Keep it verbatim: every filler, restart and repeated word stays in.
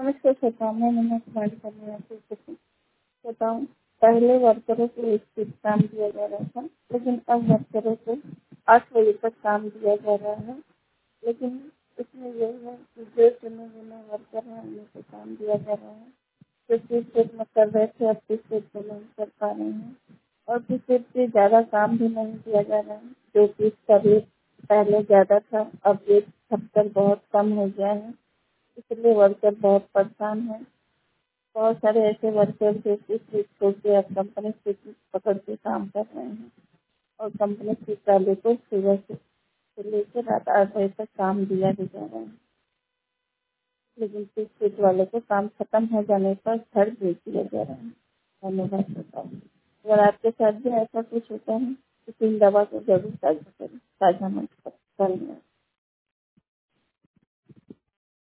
नमस्कार श्रोता, मैं मनीषा कुमारी करने आपको बताऊँ। पहले वर्करों को एक दिन काम दिया जा रहा था, लेकिन अब वर्करों को आठ बजे तक काम दिया जा रहा है। लेकिन इसमें यही है कि जो चुने चुने वर्कर हैं उन्हीं को काम दिया जा रहा है। जो किस स्टेट में कर रहे थे अब किस स्टेट में नहीं कर पा रहे हैं, और किस स्टेट से ज़्यादा काम भी नहीं दिया जा रहा है। जो कि इसका रेट पहले ज़्यादा था, अब रेट छप्पर बहुत कम हो गया है, इसलिए वर्कर बहुत परेशान है। बहुत सारे ऐसे वर्कर जो कि स्विच होकर अब कंपनी स्विच पकड़ के काम कर रहे हैं, और कंपनी स्विच वाले को सुबह से से लेकर रात आठ बजे तक काम दिया भी जा रहा है। लेकिन स्विच वाले को काम खत्म हो जाने पर घर भेज दिया जा रहा है। धन्यवाद होता है। अगर आपके साथ भी ऐसा कुछ होता है तो तीन दवा को जरूर साझा करें, साझा मत करें। धन्यवाद।